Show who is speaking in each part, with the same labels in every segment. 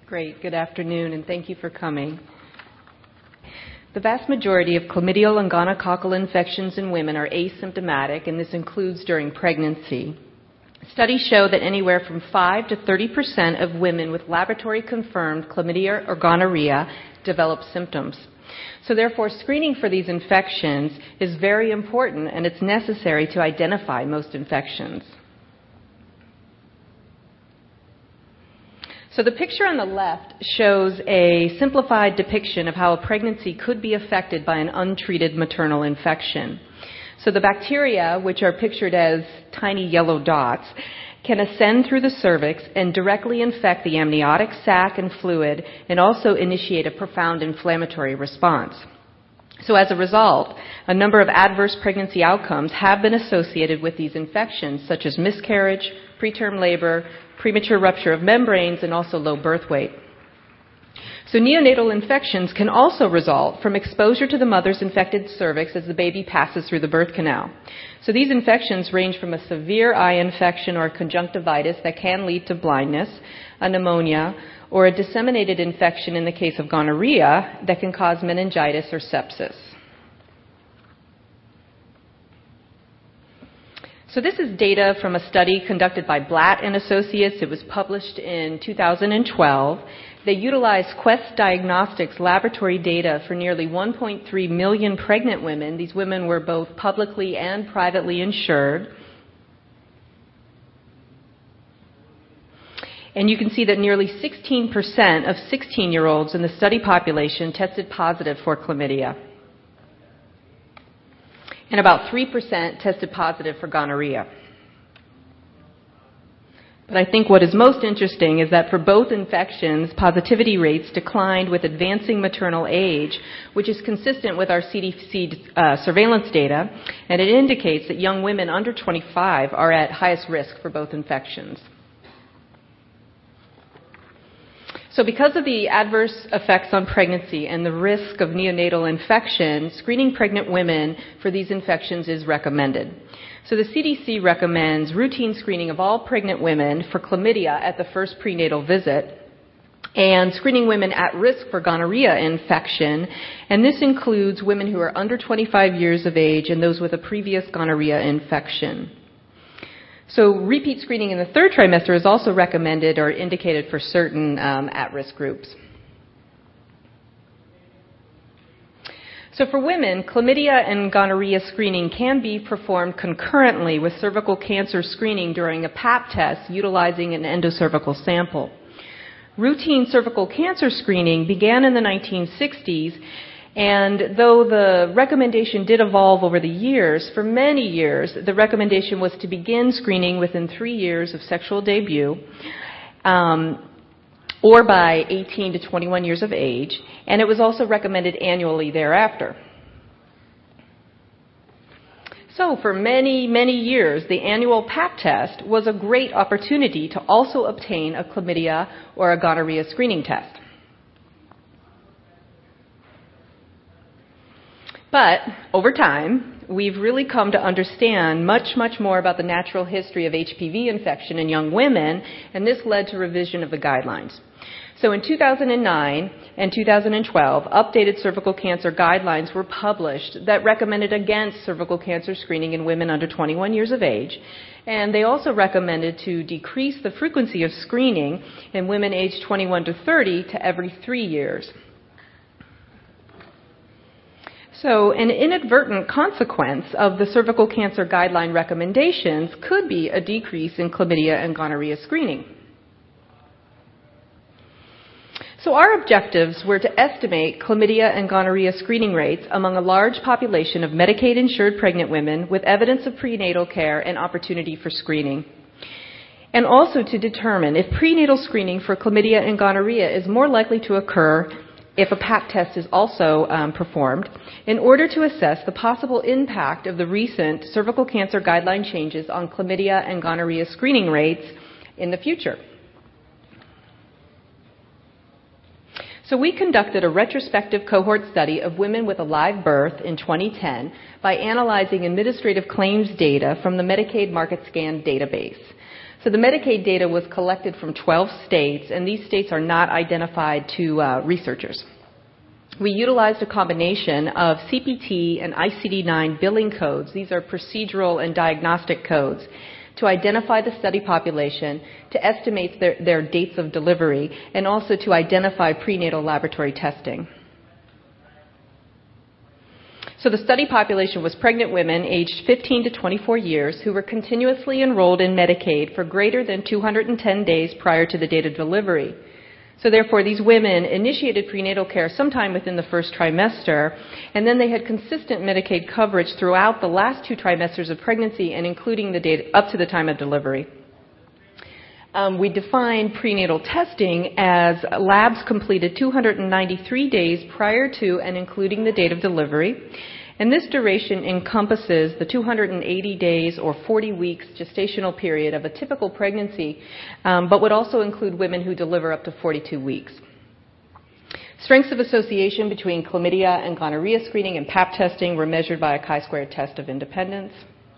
Speaker 1: Great. Good afternoon, and thank you for coming. The vast majority of chlamydial and gonococcal infections in women are asymptomatic, and this includes during pregnancy. Studies show that anywhere from 5 to 30% of women with laboratory-confirmed chlamydia or gonorrhea develop symptoms. So therefore, screening for these infections is very important, and it's necessary to identify most infections. So the picture on the left shows a simplified depiction of how a pregnancy could be affected by an untreated maternal infection. So the bacteria, which are pictured as tiny yellow dots, can ascend through the cervix and directly infect the amniotic sac and fluid, and also initiate a profound inflammatory response. So as a result, a number of adverse pregnancy outcomes have been associated with these infections, such as miscarriage, preterm labor, premature rupture of membranes, and also low birth weight. So neonatal infections can also result from exposure to the mother's infected cervix as the baby passes through the birth canal. So these infections range from a severe eye infection or conjunctivitis that can lead to blindness, a pneumonia, or a disseminated infection in the case of gonorrhea that can cause meningitis or sepsis. So this is data from a study conducted by Blatt and Associates. It was published in 2012. They utilized Quest Diagnostics laboratory data for nearly 1.3 million pregnant women. These women were both publicly and privately insured. And you can see that nearly 16% of 16-year-olds in the study population tested positive for chlamydia. And about 3% tested positive for gonorrhea. But I think what is most interesting is that for both infections, positivity rates declined with advancing maternal age, which is consistent with our CDC surveillance data, and it indicates that young women under 25 are at highest risk for both infections. So because of the adverse effects on pregnancy and the risk of neonatal infection, screening pregnant women for these infections is recommended. So the CDC recommends routine screening of all pregnant women for chlamydia at the first prenatal visit, and screening women at risk for gonorrhea infection, and this includes women who are under 25 years of age and those with a previous gonorrhea infection. So repeat screening in the third trimester is also recommended or indicated for certain at-risk groups. So for women, chlamydia and gonorrhea screening can be performed concurrently with cervical cancer screening during a Pap test utilizing an endocervical sample. Routine cervical cancer screening began in the 1960s, and though the recommendation did evolve over the years, for many years, the recommendation was to begin screening within 3 years of sexual debut, or by 18 to 21 years of age, and it was also recommended annually thereafter. So for many, many years, the annual Pap test was a great opportunity to also obtain a chlamydia or a gonorrhea screening test. But over time, we've really come to understand much, much more about the natural history of HPV infection in young women, and this led to revision of the guidelines. So in 2009 and 2012, updated cervical cancer guidelines were published that recommended against cervical cancer screening in women under 21 years of age, and they also recommended to decrease the frequency of screening in women aged 21 to 30 to every 3 years. So an inadvertent consequence of the cervical cancer guideline recommendations could be a decrease in chlamydia and gonorrhea screening. So our objectives were to estimate chlamydia and gonorrhea screening rates among a large population of Medicaid-insured pregnant women with evidence of prenatal care and opportunity for screening. And also to determine if prenatal screening for chlamydia and gonorrhea is more likely to occur if a Pap test is also performed, in order to assess the possible impact of the recent cervical cancer guideline changes on chlamydia and gonorrhea screening rates in the future. So we conducted a retrospective cohort study of women with a live birth in 2010 by analyzing administrative claims data from the Medicaid MarketScan database. So the Medicaid data was collected from 12 states, and these states are not identified to researchers. We utilized a combination of CPT and ICD-9 billing codes. These are procedural and diagnostic codes to identify the study population, to estimate their dates of delivery, and also to identify prenatal laboratory testing. So the study population was pregnant women aged 15 to 24 years who were continuously enrolled in Medicaid for greater than 210 days prior to the date of delivery. So therefore, these women initiated prenatal care sometime within the first trimester, and then they had consistent Medicaid coverage throughout the last 2 trimesters of pregnancy and including the date up to the time of delivery. We define prenatal testing as labs completed 293 days prior to and including the date of delivery. And this duration encompasses the 280 days or 40 weeks gestational period of a typical pregnancy, but would also include women who deliver up to 42 weeks. Strengths of association between chlamydia and gonorrhea screening and Pap testing were measured by a chi-square test of independence.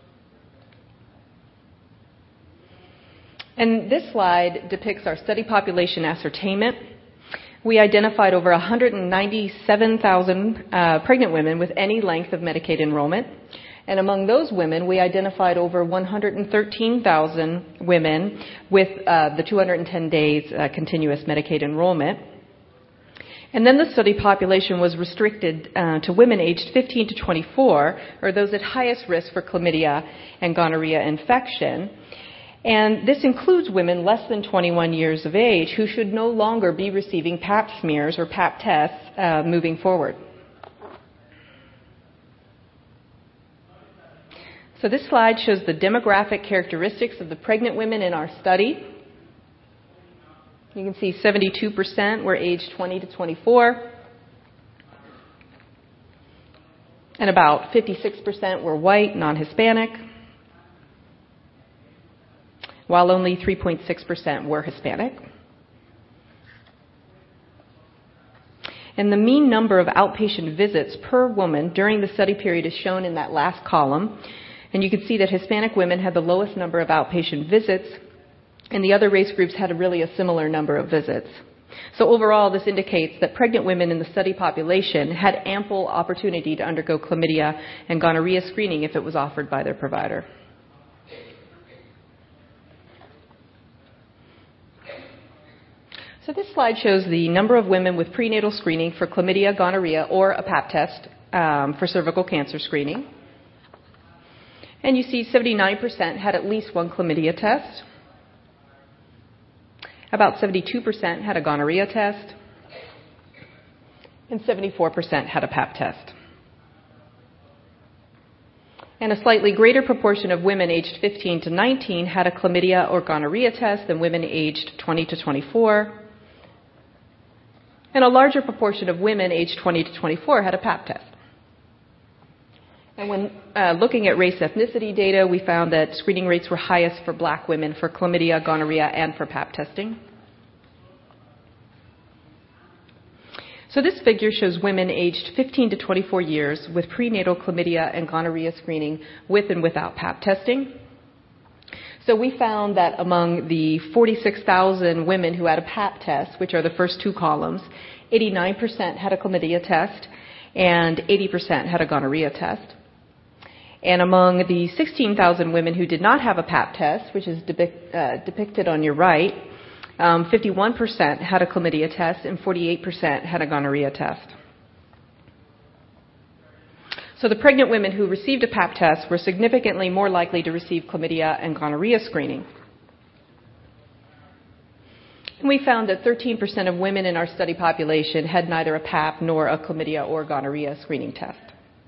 Speaker 1: And this slide depicts our study population ascertainment. We identified over 197,000 pregnant women with any length of Medicaid enrollment. And among those women, we identified over 113,000 women with the 210 days continuous Medicaid enrollment. And then the study population was restricted to women aged 15 to 24, or those at highest risk for chlamydia and gonorrhea infection. And this includes women less than 21 years of age who should no longer be receiving Pap smears or Pap tests moving forward. So this slide shows the demographic characteristics of the pregnant women in our study. You can see 72% were aged 20 to 24, and about 56% were white, non-Hispanic, while only 3.6% were Hispanic. And the mean number of outpatient visits per woman during the study period is shown in that last column. And you can see that Hispanic women had the lowest number of outpatient visits, and the other race groups had really a similar number of visits. So overall, this indicates that pregnant women in the study population had ample opportunity to undergo chlamydia and gonorrhea screening if it was offered by their provider. So this slide shows the number of women with prenatal screening for chlamydia, gonorrhea, or a Pap test for cervical cancer screening. And you see 79% had at least one chlamydia test. About 72% had a gonorrhea test. And 74% had a Pap test. And a slightly greater proportion of women aged 15 to 19 had a chlamydia or gonorrhea test than women aged 20 to 24. And a larger proportion of women aged 20 to 24 had a Pap test. And when looking at race ethnicity data, we found that screening rates were highest for black women for chlamydia, gonorrhea, and for Pap testing. So this figure shows women aged 15 to 24 years with prenatal chlamydia and gonorrhea screening with and without Pap testing. So we found that among the 46,000 women who had a Pap test, which are the first 2 columns, 89% had a chlamydia test and 80% had a gonorrhea test. And among the 16,000 women who did not have a Pap test, which is depicted on your right, 51% had a chlamydia test and 48% had a gonorrhea test. So the pregnant women who received a Pap test were significantly more likely to receive chlamydia and gonorrhea screening. And we found that 13% of women in our study population had neither a Pap nor a chlamydia or gonorrhea screening test.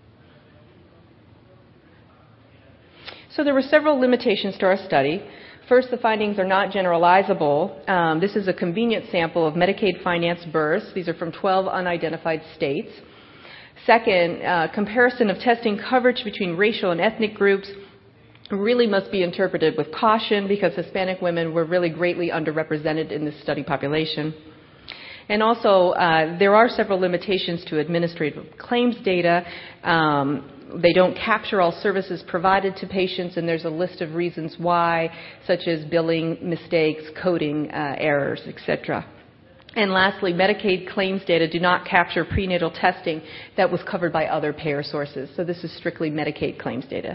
Speaker 1: So there were several limitations to our study. First, the findings are not generalizable. This is a convenient sample of Medicaid-financed births. These are from 12 unidentified states. Second, comparison of testing coverage between racial and ethnic groups really must be interpreted with caution because Hispanic women were really greatly underrepresented in this study population. And also, there are several limitations to administrative claims data. They don't capture all services provided to patients, and there's a list of reasons why, such as billing mistakes, coding errors, etc. And lastly, Medicaid claims data do not capture prenatal testing that was covered by other payer sources. So this is strictly Medicaid claims data.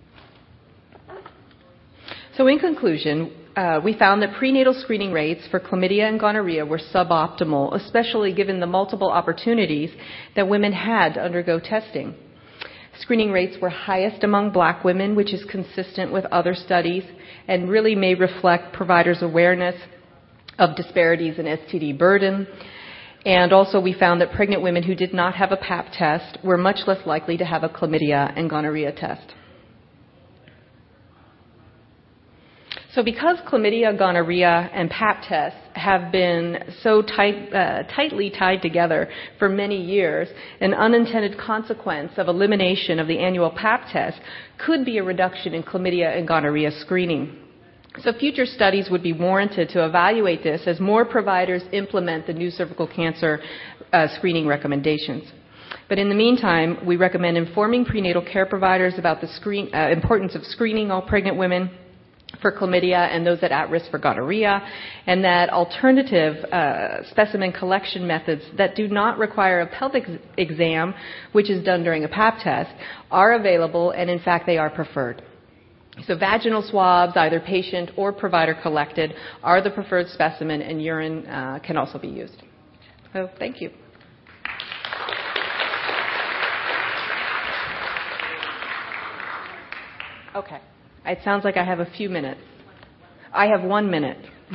Speaker 1: So in conclusion, we found that prenatal screening rates for chlamydia and gonorrhea were suboptimal, especially given the multiple opportunities that women had to undergo testing. Screening rates were highest among black women, which is consistent with other studies and really may reflect providers' awareness of disparities in STD burden. And also we found that pregnant women who did not have a Pap test were much less likely to have a chlamydia and gonorrhea test. So because chlamydia, gonorrhea, and Pap tests have been so tightly tied together for many years, an unintended consequence of elimination of the annual Pap test could be a reduction in chlamydia and gonorrhea screening. So future studies would be warranted to evaluate this as more providers implement the new cervical cancer screening recommendations. But in the meantime, we recommend informing prenatal care providers about the importance of screening all pregnant women for chlamydia and those at risk for gonorrhea, and that alternative specimen collection methods that do not require a pelvic exam, which is done during a Pap test, are available, and in fact they are preferred. So vaginal swabs, either patient or provider collected, are the preferred specimen, and urine can also be used. So thank you. Okay. It sounds like I have a few minutes. I have 1 minute.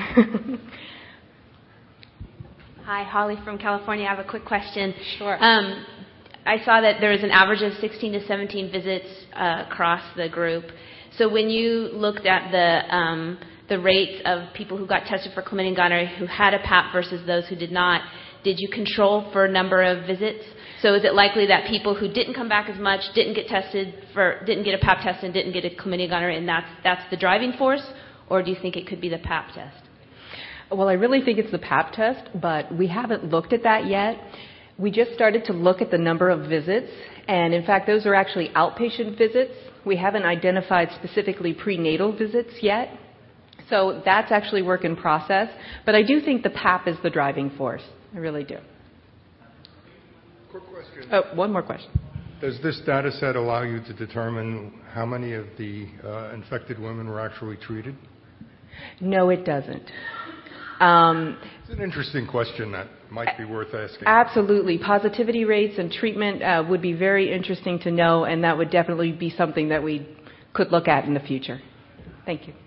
Speaker 2: Hi, Holly from California. I have a quick question.
Speaker 1: Sure.
Speaker 2: I saw that there was an average of 16 to 17 visits across the group. So when you looked at the rates of people who got tested for chlamydia and gonorrhea who had a Pap versus those who did not, did you control for number of visits? So is it likely that people who didn't come back as much, didn't get a Pap test and didn't get a chlamydia gonorrhea, and that's the driving force, or do you think it could be the Pap test?
Speaker 1: Well, I really think it's the Pap test, but we haven't looked at that yet. We just started to look at the number of visits, and in fact, those are actually outpatient visits. We haven't identified specifically prenatal visits yet. So that's actually work in process. But I do think the Pap is the driving force. I really do.
Speaker 3: Quick question.
Speaker 1: Oh, one more question.
Speaker 3: Does this data set allow you to determine how many of the infected women were actually treated?
Speaker 1: No, it doesn't.
Speaker 3: It's an interesting question that might be worth asking.
Speaker 1: Absolutely. Positivity rates and treatment would be very interesting to know, and that would definitely be something that we could look at in the future. Thank you.